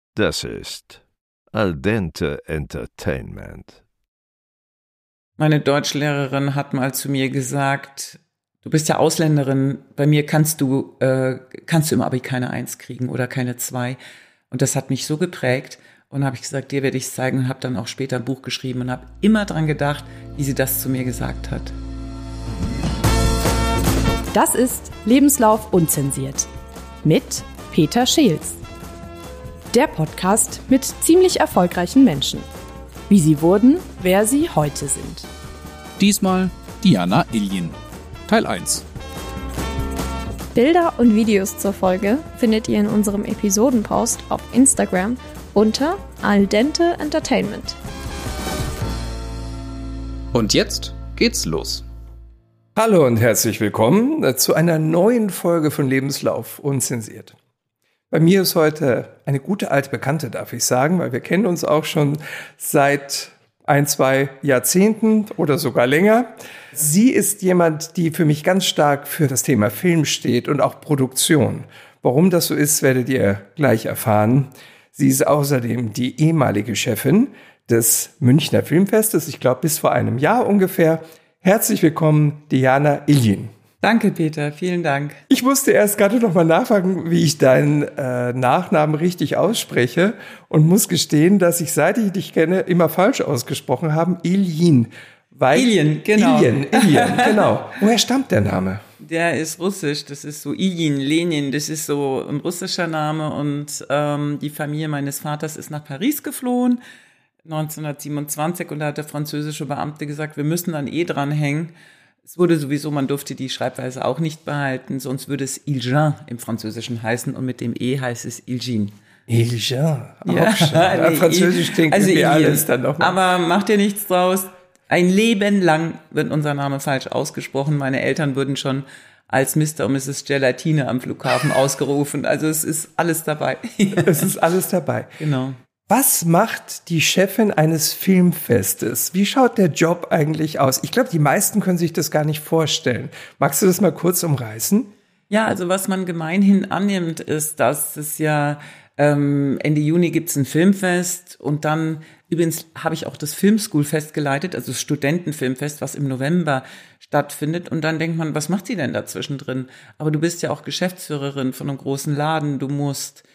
Das ist Al dente Entertainment. Meine Deutschlehrerin hat mal zu mir gesagt, du bist ja Ausländerin, bei mir kannst du im Abi keine 1 kriegen oder keine 2. Und das hat mich so geprägt. Und habe ich gesagt, dir werde ich es zeigen, und habe dann auch später ein Buch geschrieben und habe immer dran gedacht, wie sie das zu mir gesagt hat. Das ist Lebenslauf unzensiert mit Peter Scheels. Der Podcast mit ziemlich erfolgreichen Menschen. Wie sie wurden, wer sie heute sind. Diesmal Diana Ilyin. Teil 1. Bilder und Videos zur Folge findet ihr in unserem Episodenpost auf Instagram unter Al dente Entertainment. Und jetzt geht's los. Hallo und herzlich willkommen zu einer neuen Folge von Lebenslauf unzensiert. Bei mir ist heute eine gute alte Bekannte, darf ich sagen, weil wir kennen uns auch schon seit 1-2 Jahrzehnten oder sogar länger. Sie ist jemand, die für mich ganz stark für das Thema Film steht und auch Produktion. Warum das so ist, werdet ihr gleich erfahren. Sie ist außerdem die ehemalige Chefin des Münchner Filmfestes, ich glaube bis vor einem Jahr ungefähr. Herzlich willkommen, Diana Ilyin. Danke, Peter, vielen Dank. Ich musste erst gerade noch mal nachfragen, wie ich deinen Nachnamen richtig ausspreche und muss gestehen, dass ich, seit ich dich kenne, immer falsch ausgesprochen habe. Ilyin. Ilyin, genau. Ilyin, genau. Woher stammt der Name? Der ist russisch, das ist so Ilyin, Lenin, das ist so ein russischer Name. Und die Familie meines Vaters ist nach Paris geflohen, 1927. Und da hat der französische Beamte gesagt, wir müssen ein E dranhängen. Es wurde sowieso, man durfte die Schreibweise auch nicht behalten, sonst würde es Ilyin im Französischen heißen und mit dem E heißt es Ilyin. Ilyin, auch ja, schön. Ja, Französisch klingt also wie alles dann nochmal. Aber macht dir nichts draus. Ein Leben lang wird unser Name falsch ausgesprochen. Meine Eltern wurden schon als Mr. und Mrs. Gelatine am Flughafen ausgerufen. Also es ist alles dabei. Es ist alles dabei. Genau. Was macht die Chefin eines Filmfestes? Wie schaut der Job eigentlich aus? Ich glaube, die meisten können sich das gar nicht vorstellen. Magst du das mal kurz umreißen? Ja, also was man gemeinhin annimmt, ist, dass es ja Ende Juni gibt's ein Filmfest und dann, übrigens habe ich auch das Filmschoolfest geleitet, also das Studentenfilmfest, was im November stattfindet. Und dann denkt man, was macht sie denn dazwischen drin? Aber du bist ja auch Geschäftsführerin von einem großen Laden, du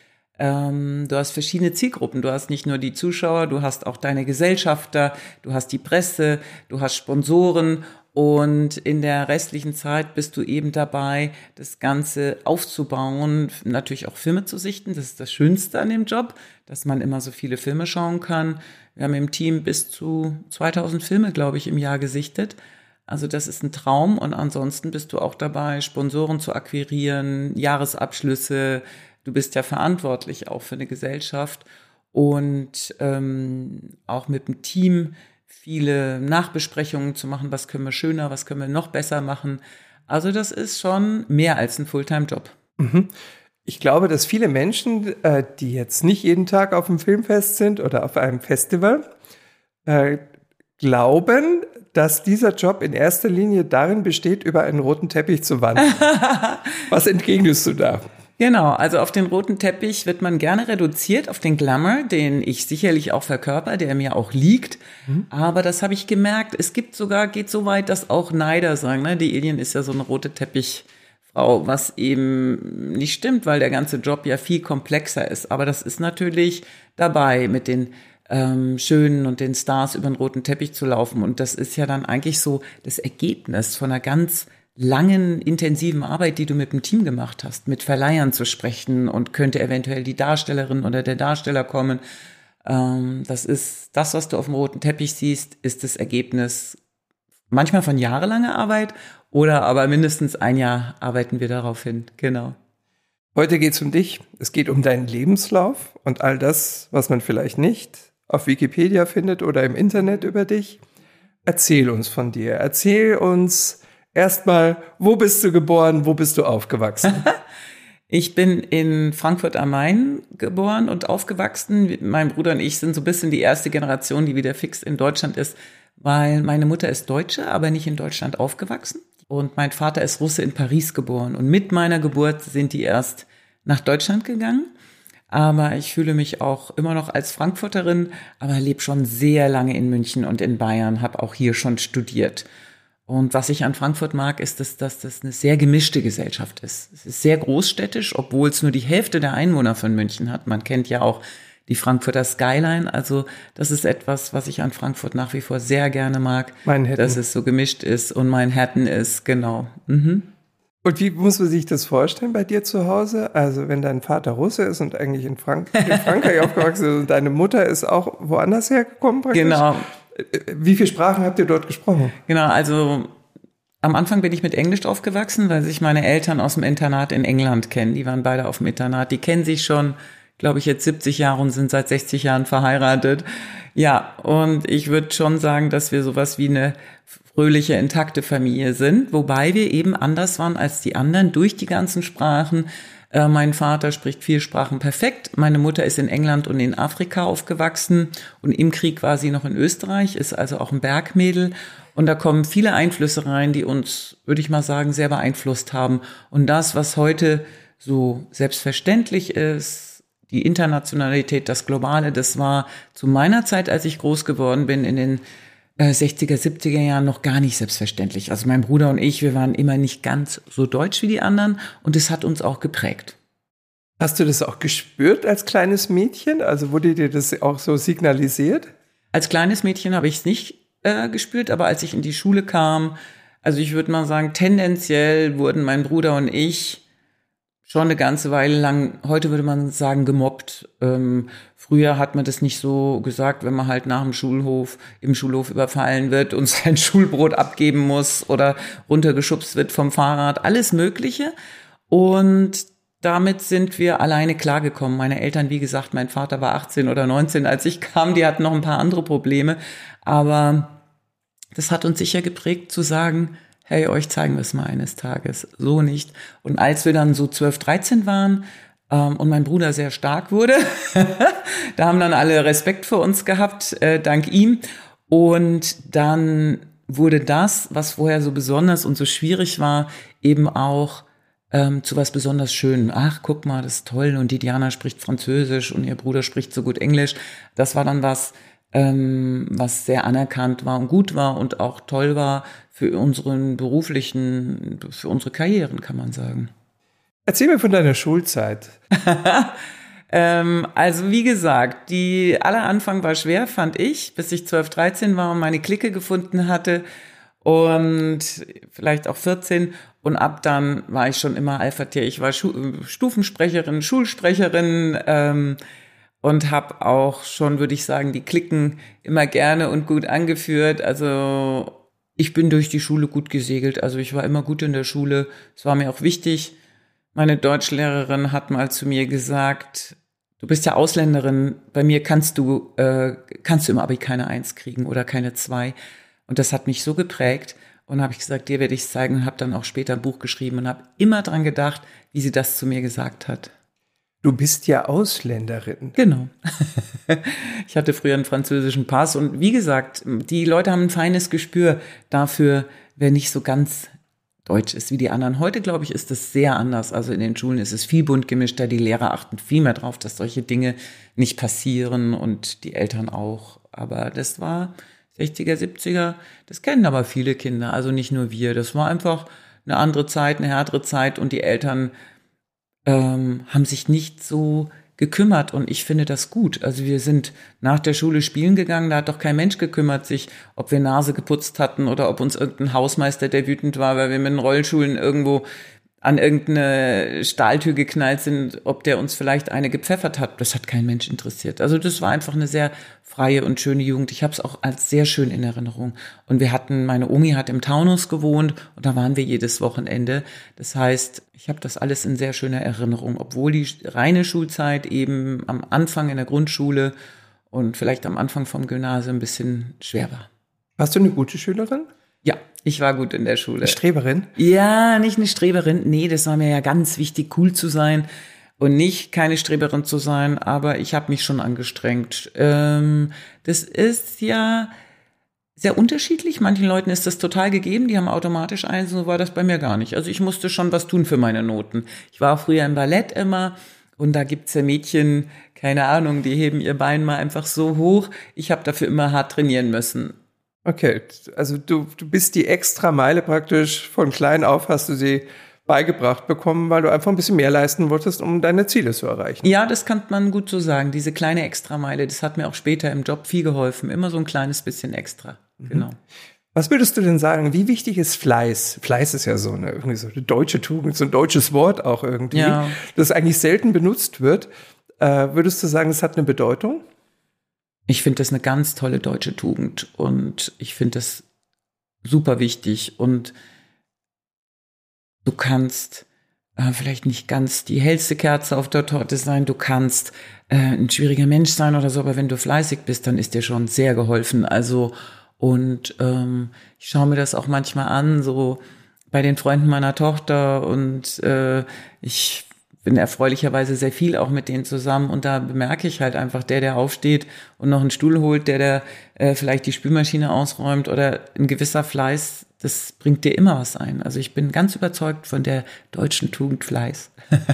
hast verschiedene Zielgruppen. Du hast nicht nur die Zuschauer, du hast auch deine Gesellschafter, du hast die Presse, du hast Sponsoren und in der restlichen Zeit bist du eben dabei, das Ganze aufzubauen, natürlich auch Filme zu sichten. Das ist das Schönste an dem Job, dass man immer so viele Filme schauen kann. Wir haben im Team bis zu 2000 Filme, glaube ich, im Jahr gesichtet. Also das ist ein Traum und ansonsten bist du auch dabei, Sponsoren zu akquirieren, Jahresabschlüsse. Du bist ja verantwortlich auch für eine Gesellschaft und auch mit dem Team viele Nachbesprechungen zu machen, was können wir schöner, was können wir noch besser machen. Also das ist schon mehr als ein Fulltime-Job. Ich glaube, dass viele Menschen, die jetzt nicht jeden Tag auf einem Filmfest sind oder auf einem Festival, glauben, dass dieser Job in erster Linie darin besteht, über einen roten Teppich zu wandern. Was entgegnest du da? Genau, also auf den roten Teppich wird man gerne reduziert, auf den Glamour, den ich sicherlich auch verkörper, der mir auch liegt. Aber das habe ich gemerkt, geht so weit, dass auch Neider sagen, ne? Die Ilyin ist ja so eine rote Teppichfrau, was eben nicht stimmt, weil der ganze Job ja viel komplexer ist. Aber das ist natürlich dabei, mit den Schönen und den Stars über den roten Teppich zu laufen. Und das ist ja dann eigentlich so das Ergebnis von einer ganz langen, intensiven Arbeit, die du mit dem Team gemacht hast, mit Verleihern zu sprechen und könnte eventuell die Darstellerin oder der Darsteller kommen. Das ist das, was du auf dem roten Teppich siehst, ist das Ergebnis manchmal von jahrelanger Arbeit oder aber mindestens ein Jahr arbeiten wir darauf hin. Genau. Heute geht's um dich. Es geht um deinen Lebenslauf und all das, was man vielleicht nicht auf Wikipedia findet oder im Internet über dich. Erzähl uns von dir. Erzähl uns erstmal, wo bist du geboren, wo bist du aufgewachsen? Ich bin in Frankfurt am Main geboren und aufgewachsen. Mein Bruder und ich sind so ein bisschen die erste Generation, die wieder fix in Deutschland ist, weil meine Mutter ist Deutsche, aber nicht in Deutschland aufgewachsen. Und mein Vater ist Russe in Paris geboren. Und mit meiner Geburt sind die erst nach Deutschland gegangen. Aber ich fühle mich auch immer noch als Frankfurterin, aber lebe schon sehr lange in München und in Bayern, habe auch hier schon studiert. Und was ich an Frankfurt mag, ist, dass das eine sehr gemischte Gesellschaft ist. Es ist sehr großstädtisch, obwohl es nur die Hälfte der Einwohner von München hat. Man kennt ja auch die Frankfurter Skyline. Also das ist etwas, was ich an Frankfurt nach wie vor sehr gerne mag, dass es so gemischt ist und Manhattan ist, genau. Mhm. Und wie muss man sich das vorstellen bei dir zu Hause? Also wenn dein Vater Russe ist und eigentlich in Frankreich aufgewachsen ist und deine Mutter ist auch woanders hergekommen praktisch? Genau. Wie viele Sprachen habt ihr dort gesprochen? Genau, also am Anfang bin ich mit Englisch aufgewachsen, weil sich meine Eltern aus dem Internat in England kennen. Die waren beide auf dem Internat. Die kennen sich schon, glaube ich, jetzt 70 Jahre und sind seit 60 Jahren verheiratet. Ja, und ich würde schon sagen, dass wir sowas wie eine fröhliche, intakte Familie sind, wobei wir eben anders waren als die anderen durch die ganzen Sprachen. Mein Vater spricht 4 Sprachen perfekt. Meine Mutter ist in England und in Afrika aufgewachsen und im Krieg war sie noch in Österreich, ist also auch ein Bergmädel. Und da kommen viele Einflüsse rein, die uns, würde ich mal sagen, sehr beeinflusst haben. Und das, was heute so selbstverständlich ist, die Internationalität, das Globale, das war zu meiner Zeit, als ich groß geworden bin, in den 60er, 70er Jahren noch gar nicht selbstverständlich. Also mein Bruder und ich, wir waren immer nicht ganz so deutsch wie die anderen und es hat uns auch geprägt. Hast du das auch gespürt als kleines Mädchen? Also wurde dir das auch so signalisiert? Als kleines Mädchen habe ich es nicht gespürt, aber als ich in die Schule kam, also ich würde mal sagen, tendenziell wurden mein Bruder und ich schon eine ganze Weile lang, heute würde man sagen, gemobbt. Früher hat man das nicht so gesagt, wenn man halt nach dem Schulhof, im Schulhof überfallen wird und sein Schulbrot abgeben muss oder runtergeschubst wird vom Fahrrad, alles Mögliche. Und damit sind wir alleine klargekommen. Meine Eltern, wie gesagt, mein Vater war 18 oder 19, als ich kam, die hatten noch ein paar andere Probleme. Aber das hat uns sicher geprägt zu sagen, hey, euch zeigen wir es mal eines Tages. So nicht. Und als wir dann so 12, 13 waren und mein Bruder sehr stark wurde, da haben dann alle Respekt vor uns gehabt, dank ihm. Und dann wurde das, was vorher so besonders und so schwierig war, eben auch zu was besonders Schönem. Ach, guck mal, das ist toll. Und die Diana spricht Französisch und ihr Bruder spricht so gut Englisch. Das war dann was sehr anerkannt war und gut war und auch toll war für unsere Karrieren, kann man sagen. Erzähl mir von deiner Schulzeit. Also wie gesagt, aller Anfang war schwer, fand ich, bis ich 12, 13 war und meine Clique gefunden hatte und vielleicht auch 14 und ab dann war ich schon immer Alpha-Tier. Ich war Stufensprecherin, Schulsprecherin, und habe auch schon, würde ich sagen, die Cliquen immer gerne und gut angeführt. Also ich bin durch die Schule gut gesegelt. Also ich war immer gut in der Schule. Es war mir auch wichtig. Meine Deutschlehrerin hat mal zu mir gesagt, du bist ja Ausländerin, bei mir kannst du im Abi keine 1 kriegen oder keine 2. Und das hat mich so geprägt. Und habe ich gesagt, dir werde ich es zeigen und habe dann auch später ein Buch geschrieben und habe immer dran gedacht, wie sie das zu mir gesagt hat. Du bist ja Ausländerin. Genau. Ich hatte früher einen französischen Pass und wie gesagt, die Leute haben ein feines Gespür dafür, wer nicht so ganz deutsch ist wie die anderen. Heute, glaube ich, ist das sehr anders. Also in den Schulen ist es viel bunt gemischter. Die Lehrer achten viel mehr drauf, dass solche Dinge nicht passieren und die Eltern auch. Aber das war 60er, 70er. Das kennen aber viele Kinder, also nicht nur wir. Das war einfach eine andere Zeit, eine härtere Zeit und die Eltern haben sich nicht so gekümmert und ich finde das gut. Also wir sind nach der Schule spielen gegangen, da hat doch kein Mensch gekümmert sich, ob wir Nase geputzt hatten oder ob uns irgendein Hausmeister, der wütend war, weil wir mit den Rollschuhen irgendwo an irgendeine Stahltür geknallt sind, ob der uns vielleicht eine gepfeffert hat. Das hat kein Mensch interessiert. Also das war einfach eine sehr freie und schöne Jugend. Ich habe es auch als sehr schön in Erinnerung. Und meine Omi hat im Taunus gewohnt und da waren wir jedes Wochenende. Das heißt, ich habe das alles in sehr schöner Erinnerung, obwohl die reine Schulzeit eben am Anfang in der Grundschule und vielleicht am Anfang vom Gymnasium ein bisschen schwer war. Warst du eine gute Schülerin? Ja, ich war gut in der Schule. Eine Streberin? Ja, nicht eine Streberin. Nee, das war mir ja ganz wichtig, cool zu sein und nicht keine Streberin zu sein, aber ich habe mich schon angestrengt. Das ist ja sehr unterschiedlich. Manchen Leuten ist das total gegeben, die haben automatisch eins, so war das bei mir gar nicht. Also ich musste schon was tun für meine Noten. Ich war früher im Ballett immer Und da gibt's ja Mädchen, keine Ahnung, die heben ihr Bein mal einfach so hoch. Ich habe dafür immer hart trainieren müssen. Okay, also du bist die extra Meile praktisch, von klein auf hast du sie beigebracht bekommen, weil du einfach ein bisschen mehr leisten wolltest, um deine Ziele zu erreichen. Ja, das kann man gut so sagen. Diese kleine Extrameile, das hat mir auch später im Job viel geholfen. Immer so ein kleines bisschen extra. Genau. Was würdest du denn sagen, wie wichtig ist Fleiß? Fleiß ist ja irgendwie so eine deutsche Tugend, so ein deutsches Wort auch irgendwie, das eigentlich selten benutzt wird. Würdest du sagen, es hat eine Bedeutung? Ich finde das eine ganz tolle deutsche Tugend und ich finde das super wichtig. Und du kannst vielleicht nicht ganz die hellste Kerze auf der Torte sein, du kannst ein schwieriger Mensch sein oder so, aber wenn du fleißig bist, dann ist dir schon sehr geholfen. Also und ich schaue mir das auch manchmal an, so bei den Freunden meiner Tochter und ich bin erfreulicherweise sehr viel auch mit denen zusammen und da bemerke ich halt einfach, der aufsteht und noch einen Stuhl holt, der vielleicht die Spülmaschine ausräumt oder ein gewisser Fleiß, das bringt dir immer was ein. Also ich bin ganz überzeugt von der deutschen Tugend Fleiß.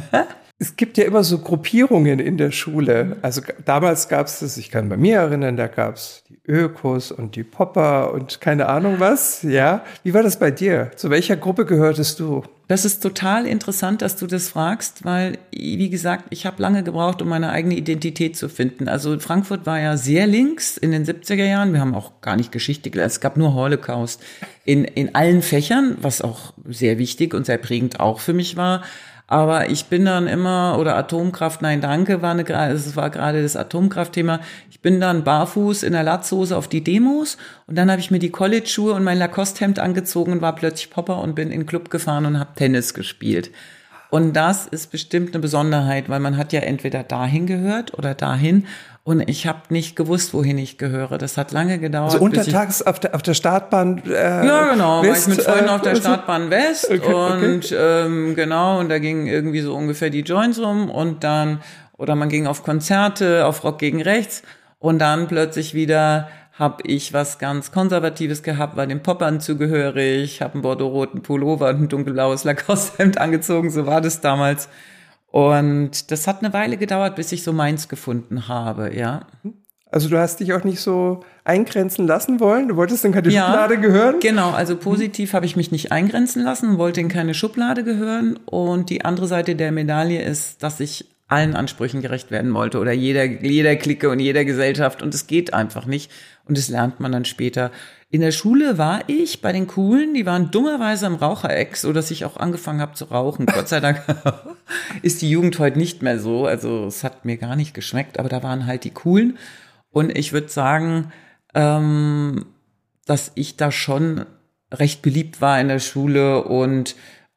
Es gibt ja immer so Gruppierungen in der Schule. Also damals gab es das, ich kann bei mir erinnern, da gab es die Ökos und die Popper und keine Ahnung was. Ja, wie war das bei dir? Zu welcher Gruppe gehörtest du? Das ist total interessant, dass du das fragst, weil, wie gesagt, ich habe lange gebraucht, um meine eigene Identität zu finden. Also Frankfurt war ja sehr links in den 70er Jahren. Wir haben auch gar nicht Geschichte gelernt. Es gab nur Holocaust in allen Fächern, was auch sehr wichtig und sehr prägend auch für mich war. Aber ich bin dann immer, oder Atomkraft, nein, danke, es war gerade das Atomkraftthema. Ich bin dann barfuß in der Latzhose auf die Demos und dann habe ich mir die College-Schuhe und mein Lacoste-Hemd angezogen und war plötzlich Popper und bin in den Club gefahren und habe Tennis gespielt. Und das ist bestimmt eine Besonderheit, weil man hat ja entweder dahin gehört oder dahin. Und ich habe nicht gewusst, wohin ich gehöre. Das hat lange gedauert. Also untertags auf der Startbahn ja, genau. West, war ich mit Freunden auf der Startbahn West. Okay. Und genau, und da gingen irgendwie so ungefähr die Joints rum. Und dann, oder man ging auf Konzerte, auf Rock gegen Rechts. Und dann plötzlich wieder habe ich was ganz Konservatives gehabt, war den Poppern zugehörig, habe einen bordeaux-roten Pullover und ein dunkelblaues Lacoste-Hemd angezogen. So war das damals. Und das hat eine Weile gedauert, bis ich so meins gefunden habe, ja. Also du hast dich auch nicht so eingrenzen lassen wollen? Du wolltest in keine Schublade gehören? Genau, also positiv habe ich mich nicht eingrenzen lassen, wollte in keine Schublade gehören. Und die andere Seite der Medaille ist, dass ich allen Ansprüchen gerecht werden wollte oder jeder Clique und jeder Gesellschaft. Und es geht einfach nicht. Und das lernt man dann später. In der Schule war ich bei den Coolen, die waren dummerweise im Rauchereck, so dass ich auch angefangen habe zu rauchen. Gott sei Dank ist die Jugend heute nicht mehr so. Also es hat mir gar nicht geschmeckt, aber da waren halt die Coolen. Und ich würde sagen, dass ich da schon recht beliebt war in der Schule und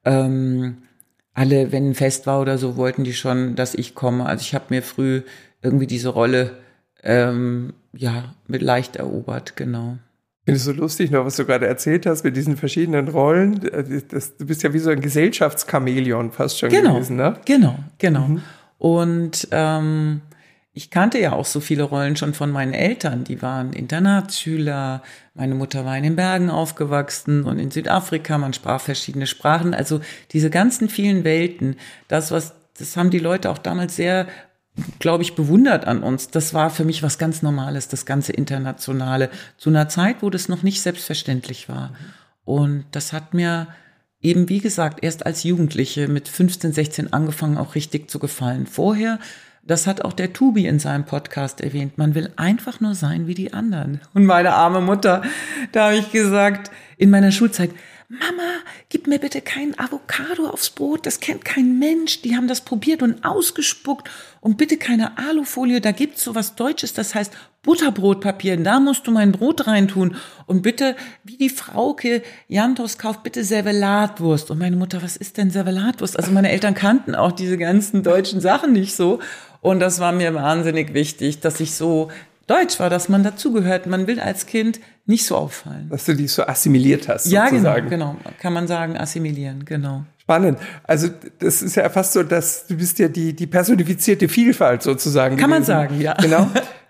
alle, wenn ein Fest war oder so, wollten die schon, dass ich komme. Also ich habe mir früh irgendwie diese Rolle mit leicht erobert, genau. Ich finde es so lustig noch, was du gerade erzählt hast mit diesen verschiedenen Rollen. Du bist ja wie so ein Gesellschaftschamäleon fast schon gewesen, ne? Genau. Mhm. Und ich kannte ja auch so viele Rollen schon von meinen Eltern. Die waren Internatsschüler. Meine Mutter war in den Bergen aufgewachsen und in Südafrika. Man sprach verschiedene Sprachen. Also diese ganzen vielen Welten, das haben die Leute auch damals sehr, glaube ich, bewundert an uns. Das war für mich was ganz Normales, das ganze Internationale. Zu einer Zeit, wo das noch nicht selbstverständlich war. Und das hat mir eben, wie gesagt, erst als Jugendliche mit 15, 16 angefangen, auch richtig zu gefallen. Vorher, das hat auch der Tubi in seinem Podcast erwähnt, man will einfach nur sein wie die anderen. Und meine arme Mutter, da habe ich gesagt, in meiner Schulzeit, Mama, gib mir bitte kein Avocado aufs Brot, das kennt kein Mensch, die haben das probiert und ausgespuckt und bitte keine Alufolie, da gibt's sowas Deutsches, das heißt Butterbrotpapier, da musst du mein Brot reintun und bitte, wie die Frauke Jantos kauft, bitte Servelatwurst. Und meine Mutter, was ist denn Servelatwurst? Also meine Eltern kannten auch diese ganzen deutschen Sachen nicht so und das war mir wahnsinnig wichtig, dass ich so deutsch war, dass man dazugehört. Man will als Kind nicht so auffallen. Dass du dich so assimiliert hast, ja, sozusagen. Genau. Kann man sagen, assimilieren, genau. Spannend. Also das ist ja fast so, dass du bist ja die personifizierte Vielfalt sozusagen Kann gewesen. man sagen, ja. Genau.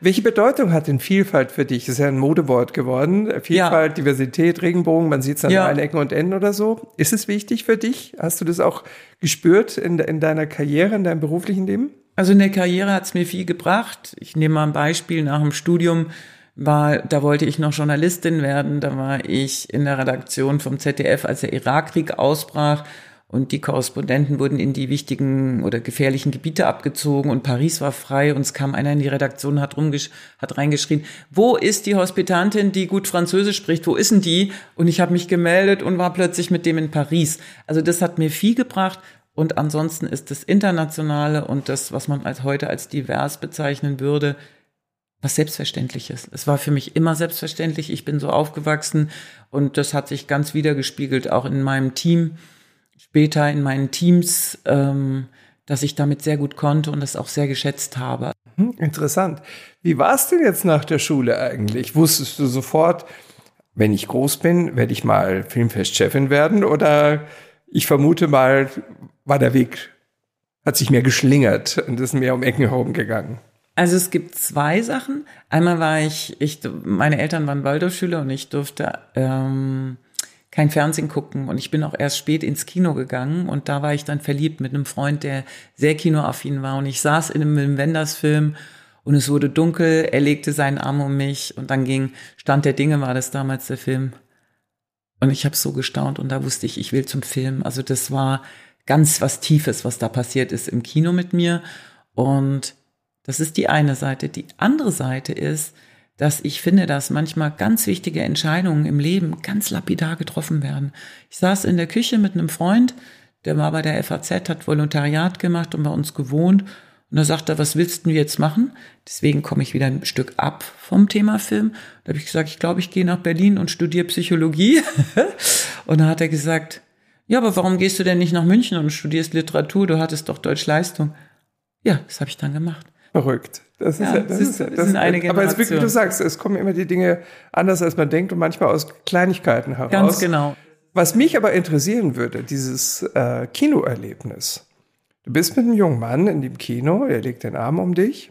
Welche Bedeutung hat denn Vielfalt für dich? Das ist ja ein Modewort geworden. Vielfalt, Diversität, Regenbogen, man sieht es an allen Ecken und Enden oder so. Ist es wichtig für dich? Hast du das auch gespürt in deiner Karriere, in deinem beruflichen Leben? Also in der Karriere hat es mir viel gebracht. Ich nehme mal ein Beispiel. Nach dem Studium da wollte ich noch Journalistin werden. Da war ich in der Redaktion vom ZDF, als der Irakkrieg ausbrach. Und die Korrespondenten wurden in die wichtigen oder gefährlichen Gebiete abgezogen und Paris war frei und es kam einer in die Redaktion, hat reingeschrien, wo ist die Hospitantin, die gut Französisch spricht, wo ist denn die? Und ich habe mich gemeldet und war plötzlich mit dem in Paris. Also das hat mir viel gebracht und ansonsten ist das Internationale und das, was man heute als divers bezeichnen würde, was Selbstverständliches. Es war für mich immer selbstverständlich, ich bin so aufgewachsen und das hat sich ganz widergespiegelt, auch in meinem Team. Später in meinen Teams, dass ich damit sehr gut konnte und das auch sehr geschätzt habe. Interessant. Wie war es denn jetzt nach der Schule eigentlich? Wusstest du sofort, wenn ich groß bin, werde ich mal Filmfestchefin werden? Oder ich vermute mal, war der Weg, hat sich mehr geschlingert und ist mehr um Ecken herum gegangen? Also es gibt zwei Sachen. Einmal war meine Eltern waren Waldorfschüler und ich durfte kein Fernsehen gucken und ich bin auch erst spät ins Kino gegangen und da war ich dann verliebt mit einem Freund, der sehr kinoaffin war und ich saß in einem Wim Wenders-Film und es wurde dunkel, er legte seinen Arm um mich und dann Stand der Dinge war das damals der Film und ich habe so gestaunt und da wusste ich will zum Film, also das war ganz was Tiefes, was da passiert ist im Kino mit mir und das ist die eine Seite. Die andere Seite ist, dass ich finde, dass manchmal ganz wichtige Entscheidungen im Leben ganz lapidar getroffen werden. Ich saß in der Küche mit einem Freund, der war bei der FAZ, hat Volontariat gemacht und bei uns gewohnt. Und da sagt er, was willst du jetzt machen? Deswegen komme ich wieder ein Stück ab vom Thema Film. Da habe ich gesagt, ich glaube, ich gehe nach Berlin und studiere Psychologie. Und da hat er gesagt, ja, aber warum gehst du denn nicht nach München und studierst Literatur? Du hattest doch Deutsch-Leistung. Ja, das habe ich dann gemacht. Verrückt. Das sind eine Generation. Aber wie du sagst, es kommen immer die Dinge anders, als man denkt und manchmal aus Kleinigkeiten heraus. Ganz genau. Was mich aber interessieren würde, dieses Kinoerlebnis. Du bist mit einem jungen Mann in dem Kino, er legt den Arm um dich,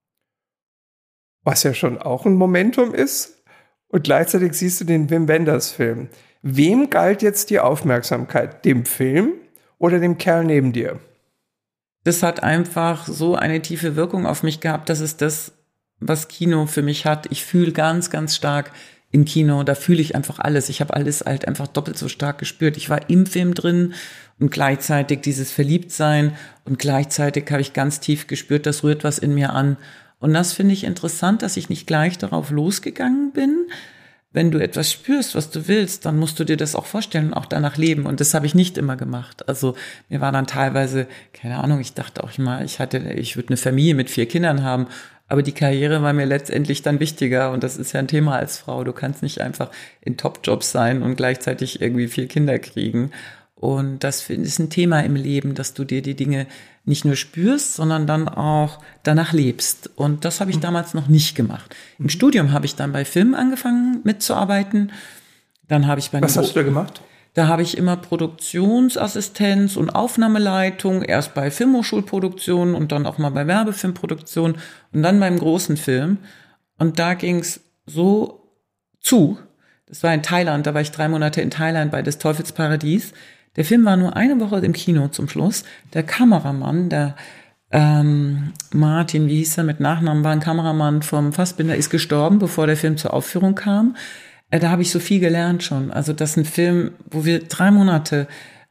was ja schon auch ein Momentum ist. Und gleichzeitig siehst du den Wim Wenders-Film. Wem galt jetzt die Aufmerksamkeit? Dem Film oder dem Kerl neben dir? Das hat einfach so eine tiefe Wirkung auf mich gehabt. Das ist das, was Kino für mich hat. Ich fühle ganz, ganz stark im Kino. Da fühle ich einfach alles. Ich habe alles halt einfach doppelt so stark gespürt. Ich war im Film drin und gleichzeitig dieses Verliebtsein und gleichzeitig habe ich ganz tief gespürt, das rührt was in mir an. Und das finde ich interessant, dass ich nicht gleich darauf losgegangen bin. Wenn du etwas spürst, was du willst, dann musst du dir das auch vorstellen und auch danach leben. Und das habe ich nicht immer gemacht. Also mir war dann teilweise, keine Ahnung, ich dachte auch immer, ich würde eine Familie mit 4 Kindern haben. Aber die Karriere war mir letztendlich dann wichtiger. Und das ist ja ein Thema als Frau. Du kannst nicht einfach in Top-Jobs sein und gleichzeitig irgendwie 4 Kinder kriegen. Und das ist ein Thema im Leben, dass du dir die Dinge nicht nur spürst, sondern dann auch danach lebst. Und das habe ich damals noch nicht gemacht. Im Studium habe ich dann bei Filmen angefangen mitzuarbeiten. Dann habe ich Was hast du da gemacht? Da habe ich immer Produktionsassistenz und Aufnahmeleitung, erst bei Filmhochschulproduktionen und dann auch mal bei Werbefilmproduktionen und dann beim großen Film. Und da ging es so zu. Das war in Thailand, da war ich 3 Monate in Thailand bei des Teufels Paradies. Der Film war nur eine Woche im Kino zum Schluss. Der Kameramann, der Martin, wie hieß er mit Nachnamen, war ein Kameramann vom Fassbinder, ist gestorben, bevor der Film zur Aufführung kam. Da habe ich so viel gelernt schon. Also das ist ein Film, wo wir 3 Monate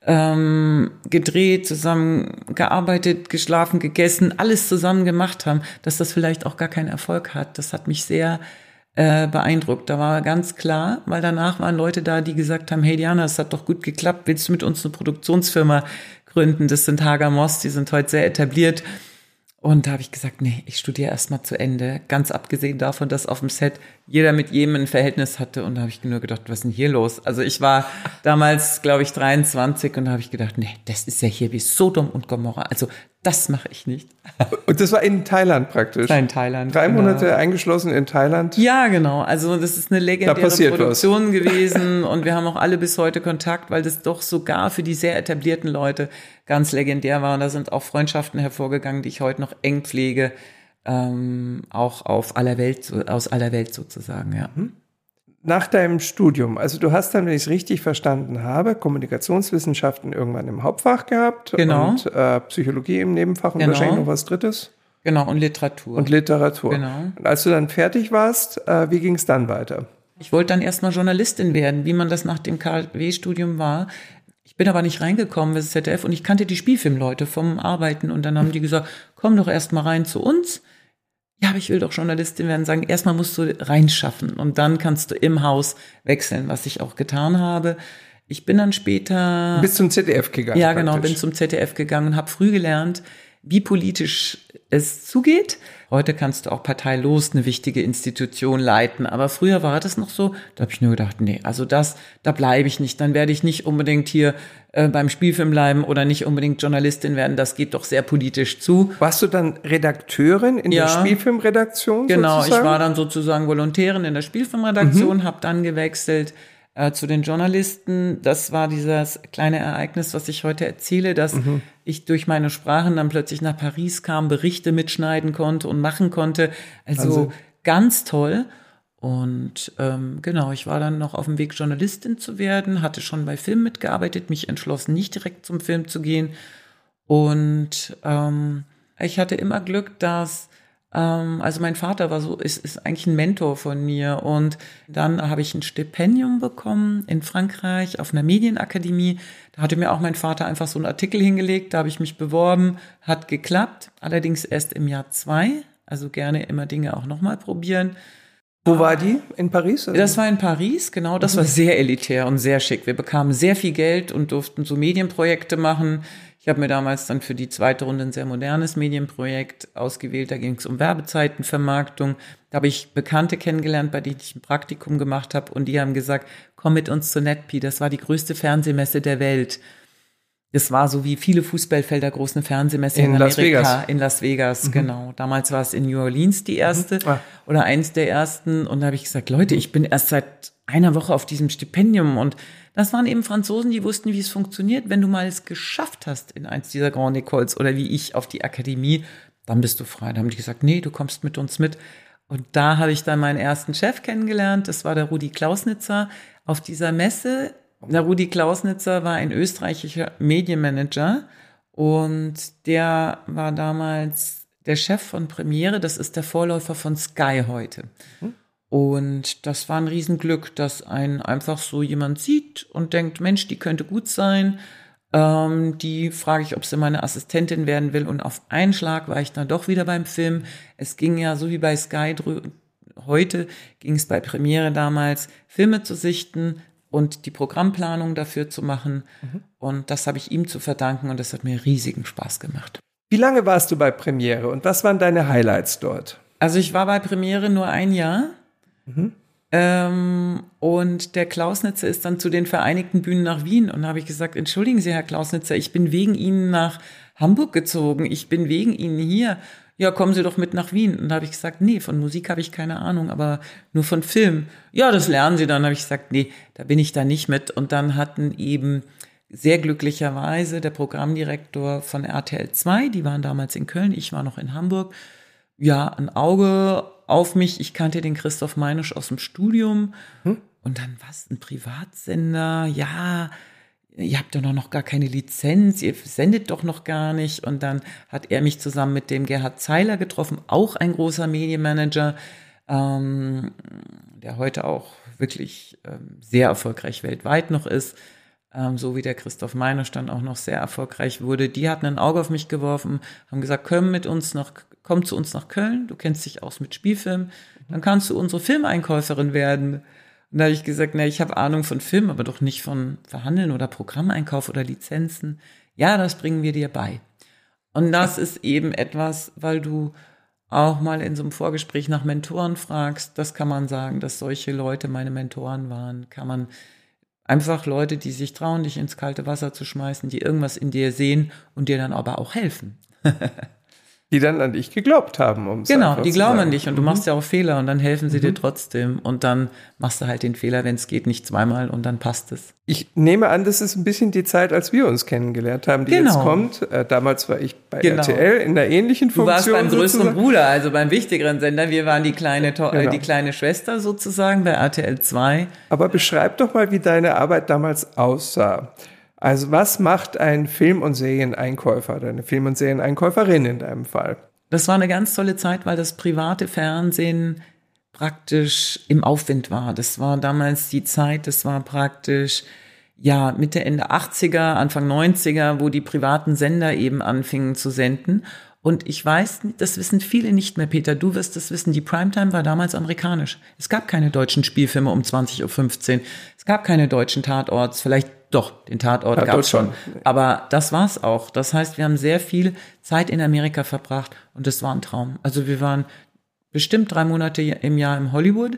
gedreht, zusammen gearbeitet, geschlafen, gegessen, alles zusammen gemacht haben, dass das vielleicht auch gar keinen Erfolg hat. Das hat mich sehr beeindruckt. Da war ganz klar, weil danach waren Leute da, die gesagt haben, hey Diana, das hat doch gut geklappt, willst du mit uns eine Produktionsfirma gründen? Das sind Hager Moss, die sind heute sehr etabliert. Und da habe ich gesagt, nee, ich studiere erst mal zu Ende. Ganz abgesehen davon, dass auf dem Set jeder mit jedem ein Verhältnis hatte. Und da habe ich nur gedacht, was ist denn hier los? Also ich war damals, glaube ich, 23 und da habe ich gedacht, nee, das ist ja hier wie Sodom und Gomorra. Also das mache ich nicht. Und das war in Thailand praktisch? In Thailand. 3 Monate eingeschlossen in Thailand? Ja, genau. Also das ist eine legendäre Produktion gewesen und wir haben auch alle bis heute Kontakt, weil das doch sogar für die sehr etablierten Leute ganz legendär war. Und da sind auch Freundschaften hervorgegangen, die ich heute noch eng pflege. auch aus aller Welt sozusagen, ja. Nach deinem Studium, also du hast dann, wenn ich es richtig verstanden habe, Kommunikationswissenschaften irgendwann im Hauptfach gehabt Genau. und Psychologie im Nebenfach und Genau. wahrscheinlich noch was Drittes. Genau, und Literatur. Genau. Und als du dann fertig warst, wie ging es dann weiter? Ich wollte dann erstmal Journalistin werden, wie man das nach dem KW-Studium war. Ich bin aber nicht reingekommen bei ZDF und ich kannte die Spielfilmleute vom Arbeiten und dann haben die gesagt, komm doch erst mal rein zu uns. Ja, aber ich will doch Journalistin werden. Sagen, erstmal musst du reinschaffen und dann kannst du im Haus wechseln, was ich auch getan habe. Ich bin dann später... Bis zum ZDF gegangen. Ja, genau, bin zum ZDF gegangen und habe früh gelernt, wie politisch es zugeht. Heute kannst du auch parteilos eine wichtige Institution leiten, aber früher war das noch so, da habe ich nur gedacht, nee, also da bleibe ich nicht, dann werde ich nicht unbedingt hier beim Spielfilm bleiben oder nicht unbedingt Journalistin werden, das geht doch sehr politisch zu. Warst du dann Redakteurin in der Spielfilmredaktion? Genau, sozusagen? Ich war dann sozusagen Volontärin in der Spielfilmredaktion, habe dann gewechselt zu den Journalisten. Das war dieses kleine Ereignis, was ich heute erzähle, dass ich durch meine Sprachen dann plötzlich nach Paris kam, Berichte mitschneiden konnte und machen konnte. Also ganz toll. Und genau, ich war dann noch auf dem Weg, Journalistin zu werden, hatte schon bei Film mitgearbeitet, mich entschlossen, nicht direkt zum Film zu gehen. Und ich hatte immer Glück, dass also mein Vater war ist eigentlich ein Mentor von mir und dann habe ich ein Stipendium bekommen in Frankreich auf einer Medienakademie. Da hatte mir auch mein Vater einfach so einen Artikel hingelegt, da habe ich mich beworben, hat geklappt, allerdings erst im Jahr 2, also gerne immer Dinge auch nochmal probieren. Wo war die? In Paris? Oder? Das war in Paris, genau, das war sehr elitär und sehr schick. Wir bekamen sehr viel Geld und durften so Medienprojekte machen. Ich habe mir damals dann für die zweite Runde ein sehr modernes Medienprojekt ausgewählt. Da ging es um Werbezeitenvermarktung. Da habe ich Bekannte kennengelernt, bei denen ich ein Praktikum gemacht habe. Und die haben gesagt, komm mit uns zu NetPi. Das war die größte Fernsehmesse der Welt. Das war so wie viele Fußballfelder groß eine Fernsehmesse in Amerika. In Las Vegas, genau. Damals war es in New Orleans die erste oder eins der ersten. Und da habe ich gesagt, Leute, ich bin erst seit einer Woche auf diesem Stipendium und das waren eben Franzosen, die wussten, wie es funktioniert. Wenn du mal es geschafft hast in eins dieser Grand Écoles oder wie ich auf die Akademie, dann bist du frei. Da haben die gesagt, nee, du kommst mit uns mit. Und da habe ich dann meinen ersten Chef kennengelernt. Das war der Rudi Klausnitzer auf dieser Messe. Der Rudi Klausnitzer war ein österreichischer Medienmanager und der war damals der Chef von Premiere. Das ist der Vorläufer von Sky heute. Und das war ein Riesenglück, dass einen einfach so jemand sieht und denkt, Mensch, die könnte gut sein. Die frage ich, ob sie meine Assistentin werden will. Und auf einen Schlag war ich dann doch wieder beim Film. Es ging ja so wie bei Sky heute, ging es bei Premiere damals, Filme zu sichten und die Programmplanung dafür zu machen. Und das habe ich ihm zu verdanken und das hat mir riesigen Spaß gemacht. Wie lange warst du bei Premiere und was waren deine Highlights dort? Also ich war bei Premiere nur ein Jahr. Und der Klausnitzer ist dann zu den Vereinigten Bühnen nach Wien und da habe ich gesagt, entschuldigen Sie, Herr Klausnitzer, ich bin wegen Ihnen nach Hamburg gezogen, ich bin wegen Ihnen hier. Ja, kommen Sie doch mit nach Wien. Und da habe ich gesagt, nee, von Musik habe ich keine Ahnung, aber nur von Film. Ja, das lernen Sie dann. Da habe ich gesagt, nee, da bin ich da nicht mit. Und dann hatten eben sehr glücklicherweise der Programmdirektor von RTL 2, die waren damals in Köln, ich war noch in Hamburg, ja, ein Auge auf mich. Ich kannte den Christoph Meinisch aus dem Studium. Und dann, was, ein Privatsender? Ja, ihr habt ja noch gar keine Lizenz, ihr sendet doch noch gar nicht. Und dann hat er mich zusammen mit dem Gerhard Zeiler getroffen, auch ein großer Medienmanager, der heute auch wirklich sehr erfolgreich weltweit noch ist. So wie der Christoph Meinisch dann auch noch sehr erfolgreich wurde. Die hatten ein Auge auf mich geworfen, haben gesagt, komm zu uns nach Köln, du kennst dich aus mit Spielfilm, dann kannst du unsere Filmeinkäuferin werden. Und da habe ich gesagt, ich habe Ahnung von Film, aber doch nicht von Verhandeln oder Programmeinkauf oder Lizenzen. Ja, das bringen wir dir bei. Und das ist eben etwas, weil du auch mal in so einem Vorgespräch nach Mentoren fragst, das kann man sagen, dass solche Leute meine Mentoren waren, kann man einfach Leute, die sich trauen, dich ins kalte Wasser zu schmeißen, die irgendwas in dir sehen und dir dann aber auch helfen. Die dann an dich geglaubt haben. Genau, die glauben an dich und du machst ja auch Fehler und dann helfen sie dir trotzdem. Und dann machst du halt den Fehler, wenn es geht, nicht zweimal und dann passt es. Ich nehme an, das ist ein bisschen die Zeit, als wir uns kennengelernt haben, die jetzt kommt. Damals war ich bei RTL in einer ähnlichen Funktion. Du warst beim größeren Bruder, also beim wichtigeren Sender. Wir waren die kleine Schwester sozusagen bei RTL 2. Aber beschreib doch mal, wie deine Arbeit damals aussah. Also was macht ein Film- und Serieneinkäufer oder eine Film- und Serieneinkäuferin in deinem Fall? Das war eine ganz tolle Zeit, weil das private Fernsehen praktisch im Aufwind war. Das war damals die Zeit, das war praktisch Mitte, Ende 80er, Anfang 90er, wo die privaten Sender eben anfingen zu senden. Und ich weiß, das wissen viele nicht mehr, Peter, du wirst es wissen, die Primetime war damals amerikanisch. Es gab keine deutschen Spielfilme um 20.15 Uhr. Es gab keine deutschen Tatorts, vielleicht doch, den Tatort gab es schon. Aber das war's auch. Das heißt, wir haben sehr viel Zeit in Amerika verbracht und das war ein Traum. Also wir waren bestimmt 3 Monate im Jahr im Hollywood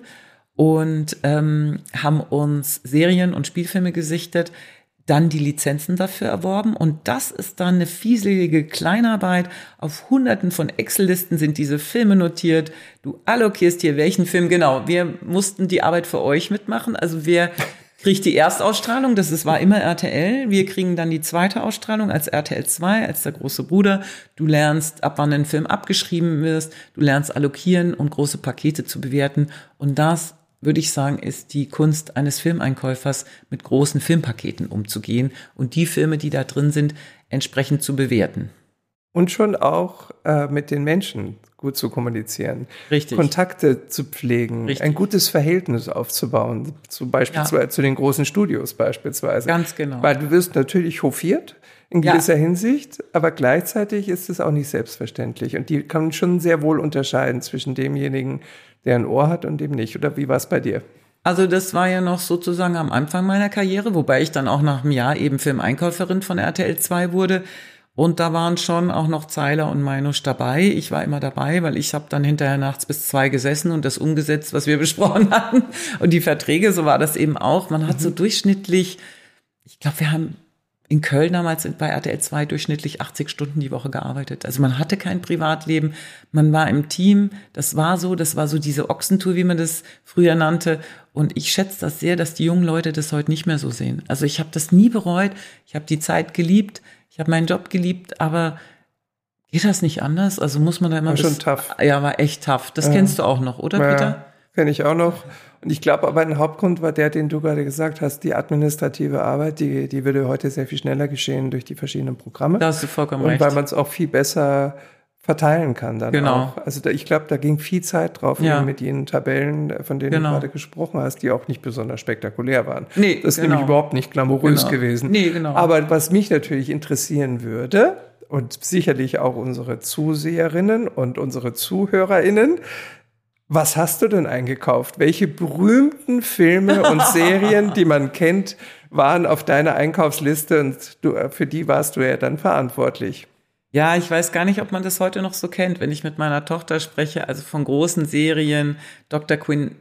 und haben uns Serien und Spielfilme gesichtet, dann die Lizenzen dafür erworben und das ist dann eine fieselige Kleinarbeit. Auf Hunderten von Excel-Listen sind diese Filme notiert. Du allokierst hier welchen Film. Genau, wir mussten die Arbeit für euch mitmachen. Also wer kriegt die Erstausstrahlung, war immer RTL. Wir kriegen dann die zweite Ausstrahlung als RTL 2, als der große Bruder. Du lernst, ab wann ein Film abgeschrieben wird. Du lernst allokieren und große Pakete zu bewerten. Und das, würde ich sagen, ist die Kunst eines Filmeinkäufers, mit großen Filmpaketen umzugehen und die Filme, die da drin sind, entsprechend zu bewerten. Und schon auch mit den Menschen gut zu kommunizieren. Richtig. Kontakte zu pflegen, Richtig. Ein gutes Verhältnis aufzubauen, beispielsweise zu den großen Studios beispielsweise. Ganz genau. Weil du wirst natürlich hofiert in gewisser Hinsicht, aber gleichzeitig ist es auch nicht selbstverständlich. Und die kann schon sehr wohl unterscheiden zwischen demjenigen, der ein Ohr hat und dem nicht. Oder wie war es bei dir? Also das war ja noch sozusagen am Anfang meiner Karriere, wobei ich dann auch nach einem Jahr eben Filmeinkäuferin von RTL 2 wurde. Und da waren schon auch noch Zeiler und Meinusch dabei. Ich war immer dabei, weil ich habe dann hinterher nachts bis 2 gesessen und das umgesetzt, was wir besprochen hatten. Und die Verträge, so war das eben auch. Man hat so durchschnittlich, ich glaube, wir haben in Köln damals bei RTL 2 durchschnittlich 80 Stunden die Woche gearbeitet. Also man hatte kein Privatleben, man war im Team. Das war so diese Ochsentour, wie man das früher nannte. Und ich schätze das sehr, dass die jungen Leute das heute nicht mehr so sehen. Also ich habe das nie bereut. Ich habe die Zeit geliebt. Ich habe meinen Job geliebt, aber geht das nicht anders? Also muss man da immer... War schon tough. Ja, war echt tough. Das kennst du auch noch, oder Peter? Ja, kenne ich auch noch. Und ich glaube aber ein Hauptgrund war der, den du gerade gesagt hast, die administrative Arbeit, die würde heute sehr viel schneller geschehen durch die verschiedenen Programme. Da hast du vollkommen recht. Und weil man es auch viel besser verteilen kann dann auch. Also ich glaube, da ging viel Zeit drauf mit jenen Tabellen, von denen du gerade gesprochen hast, die auch nicht besonders spektakulär waren. Nee, das ist nämlich überhaupt nicht glamourös gewesen. Nee, genau. Aber was mich natürlich interessieren würde, und sicherlich auch unsere Zuseherinnen und unsere ZuhörerInnen, was hast du denn eingekauft? Welche berühmten Filme und Serien, die man kennt, waren auf deiner Einkaufsliste und für die warst du ja dann verantwortlich? Ja, ich weiß gar nicht, ob man das heute noch so kennt, wenn ich mit meiner Tochter spreche, also von großen Serien, Dr. Quinn,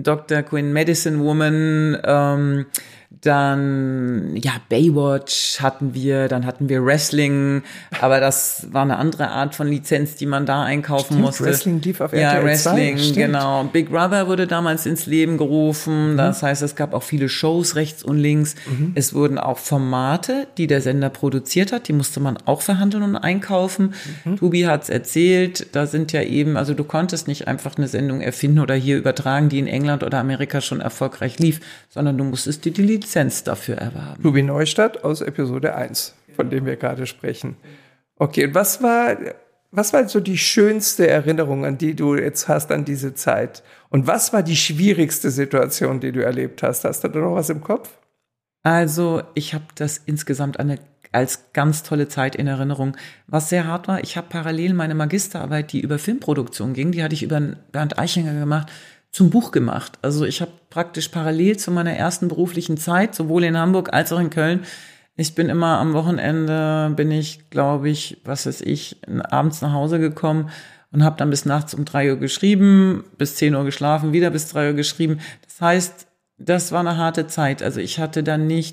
Medicine Woman, dann, Baywatch dann hatten wir Wrestling, aber das war eine andere Art von Lizenz, die man da einkaufen musste. Wrestling lief auf RTL 2. Ja, Wrestling, genau. Big Brother wurde damals ins Leben gerufen, das heißt, es gab auch viele Shows rechts und links. Es wurden auch Formate, die der Sender produziert hat, die musste man auch verhandeln und einkaufen. Tobi hat's erzählt, da sind ja eben, also du konntest nicht einfach eine Sendung erfinden oder hier übertragen, die in England oder Amerika schon erfolgreich lief, sondern du musstest dir die Lizenz dafür erwerben. Tobi Neustadt aus Episode 1, von dem wir gerade sprechen. Okay, und was war so die schönste Erinnerung, an die du jetzt hast an diese Zeit? Und was war die schwierigste Situation, die du erlebt hast? Hast du da noch was im Kopf? Also ich habe das insgesamt als ganz tolle Zeit in Erinnerung. Was sehr hart war, ich habe parallel meine Magisterarbeit, die über Filmproduktion ging, die hatte ich über Bernd Eichinger gemacht, zum Buch gemacht. Also ich habe praktisch parallel zu meiner ersten beruflichen Zeit, sowohl in Hamburg als auch in Köln, ich bin immer am Wochenende, abends nach Hause gekommen und habe dann bis nachts um 3 Uhr geschrieben, bis 10 Uhr geschlafen, wieder bis 3 Uhr geschrieben. Das heißt, das war eine harte Zeit. Also ich hatte dann nicht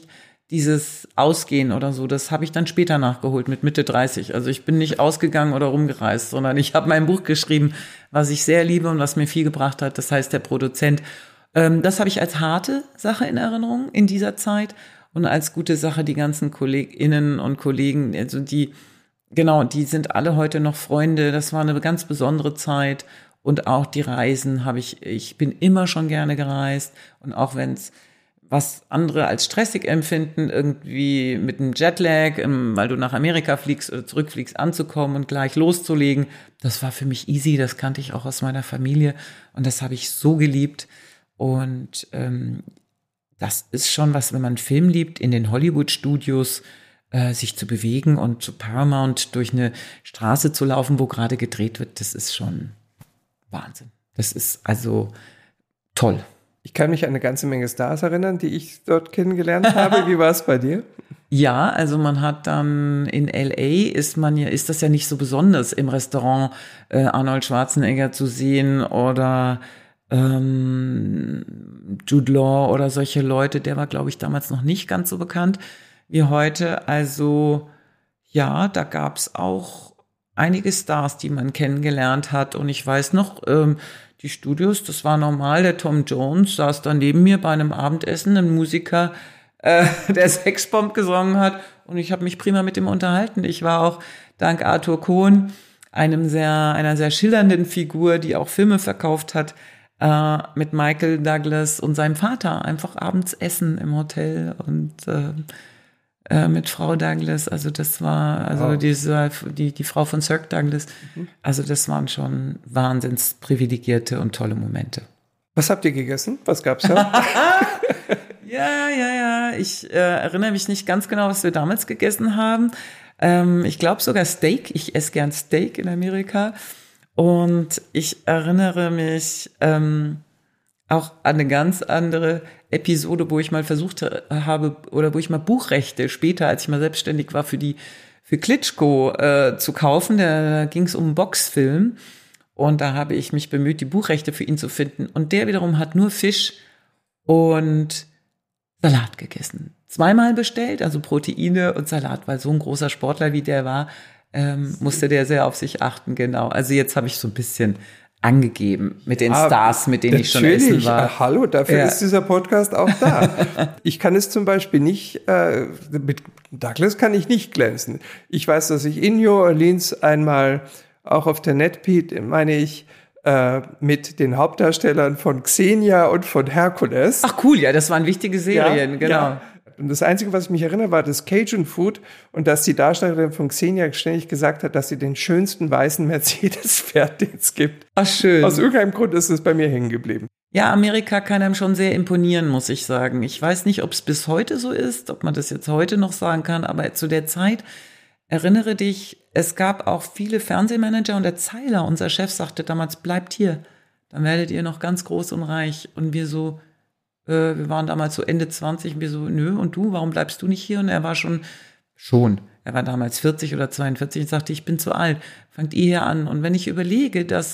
dieses Ausgehen oder so, das habe ich dann später nachgeholt mit Mitte 30. Also ich bin nicht ausgegangen oder rumgereist, sondern ich habe mein Buch geschrieben, was ich sehr liebe und was mir viel gebracht hat. Das heißt, der Produzent. Das habe ich als harte Sache in Erinnerung in dieser Zeit und als gute Sache die ganzen KollegInnen und Kollegen, also die sind alle heute noch Freunde. Das war eine ganz besondere Zeit. Und auch die Reisen ich bin immer schon gerne gereist. Und auch wenn es was andere als stressig empfinden, irgendwie mit einem Jetlag, weil du nach Amerika fliegst oder zurückfliegst, anzukommen und gleich loszulegen, das war für mich easy, das kannte ich auch aus meiner Familie und das habe ich so geliebt. Und das ist schon was, wenn man Film liebt, in den Hollywood-Studios sich zu bewegen und zu Paramount durch eine Straße zu laufen, wo gerade gedreht wird, das ist schon Wahnsinn. Das ist also toll. Ich kann mich an eine ganze Menge Stars erinnern, die ich dort kennengelernt habe. Wie war es bei dir? Ja, also man hat dann in L.A. ist das ja nicht so besonders, im Restaurant Arnold Schwarzenegger zu sehen oder Jude Law oder solche Leute. Der war, glaube ich, damals noch nicht ganz so bekannt wie heute. Also ja, da gab's auch einige Stars, die man kennengelernt hat. Und ich weiß noch, die Studios, das war normal. Der Tom Jones saß da neben mir bei einem Abendessen, ein Musiker, der Sexbomb gesungen hat. Und ich habe mich prima mit ihm unterhalten. Ich war auch dank Arthur Cohn, einer sehr schillernden Figur, die auch Filme verkauft hat, mit Michael Douglas und seinem Vater einfach abends essen im Hotel und mit Frau Douglas, also das war, die Frau von Kirk Douglas, also das waren schon wahnsinns privilegierte und tolle Momente. Was habt ihr gegessen? Was gab's da? Ja, ich erinnere mich nicht ganz genau, was wir damals gegessen haben. Ich glaube sogar Steak, ich esse gern Steak in Amerika und ich erinnere mich auch an eine ganz andere Episode, wo ich mal versucht habe, oder wo ich mal Buchrechte später, als ich mal selbstständig war, für Klitschko zu kaufen. Da ging es um einen Boxfilm und da habe ich mich bemüht, die Buchrechte für ihn zu finden. Und der wiederum hat nur Fisch und Salat gegessen. 2-mal bestellt, also Proteine und Salat, weil so ein großer Sportler wie der war, musste der sehr auf sich achten, genau. Also jetzt habe ich so ein bisschen angegeben mit den Stars, mit denen ich schon essen war. Hallo, dafür ist dieser Podcast auch da. Ich kann es zum Beispiel nicht, mit Douglas kann ich nicht glänzen. Ich weiß, dass ich in New Orleans einmal auch auf der NetPeat, meine ich, mit den Hauptdarstellern von Xenia und von Hercules. Ach cool, ja, das waren wichtige Serien, genau. Ja. Und das Einzige, was ich mich erinnere, war das Cajun Food und dass die Darstellerin von Xenia ständig gesagt hat, dass sie den schönsten weißen Mercedes fährt, den es gibt. Ach schön. Aus irgendeinem Grund ist es bei mir hängen geblieben. Ja, Amerika kann einem schon sehr imponieren, muss ich sagen. Ich weiß nicht, ob es bis heute so ist, ob man das jetzt heute noch sagen kann, aber zu der Zeit, erinnere dich, es gab auch viele Fernsehmanager und der Zeiler, unser Chef, sagte damals, bleibt hier, dann werdet ihr noch ganz groß und reich. Und wir so, wir waren damals so Ende 20, und wir so, nö, und du, warum bleibst du nicht hier? Und er war schon, er war damals 40 oder 42 und sagte, ich bin zu alt, fangt ihr hier an. Und wenn ich überlege, dass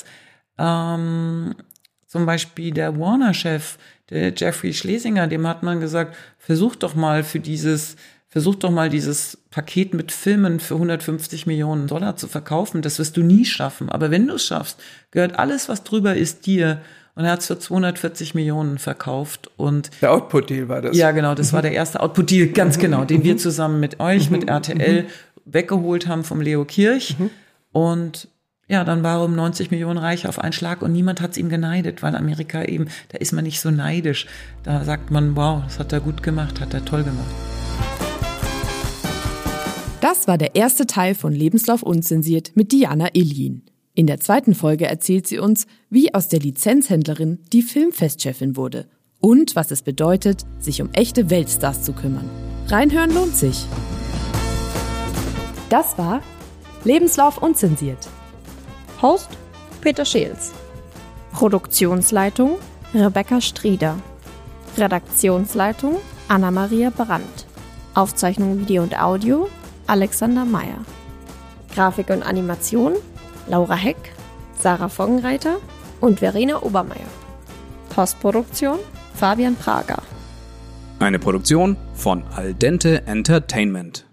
zum Beispiel der Warner-Chef, der Jeffrey Schlesinger, dem hat man gesagt, versuch doch mal dieses Paket mit Filmen für $150 Millionen zu verkaufen. Das wirst du nie schaffen. Aber wenn du es schaffst, gehört alles, was drüber ist, dir. Und er hat es für 240 Millionen verkauft. Und der Output-Deal war das. Ja, genau. Das war der erste Output-Deal, ganz genau, den wir zusammen mit euch, mit RTL, weggeholt haben vom Leo Kirch. Und ja, dann war er um 90 Millionen reich auf einen Schlag und niemand hat es ihm geneidet, weil Amerika eben, da ist man nicht so neidisch. Da sagt man, wow, das hat er gut gemacht, hat er toll gemacht. Das war der erste Teil von Lebenslauf unzensiert mit Diana Iljin. In der zweiten Folge erzählt sie uns, wie aus der Lizenzhändlerin die Filmfestchefin wurde und was es bedeutet, sich um echte Weltstars zu kümmern. Reinhören lohnt sich. Das war Lebenslauf unzensiert. Host Peter Scheels. Produktionsleitung Rebecca Strieder. Redaktionsleitung Anna-Maria Brandt. Aufzeichnung Video und Audio Alexander Meyer. Grafik und Animation Laura Heck, Sarah Foggenreiter und Verena Obermeier. Postproduktion Fabian Prager. Eine Produktion von Al Dente Entertainment.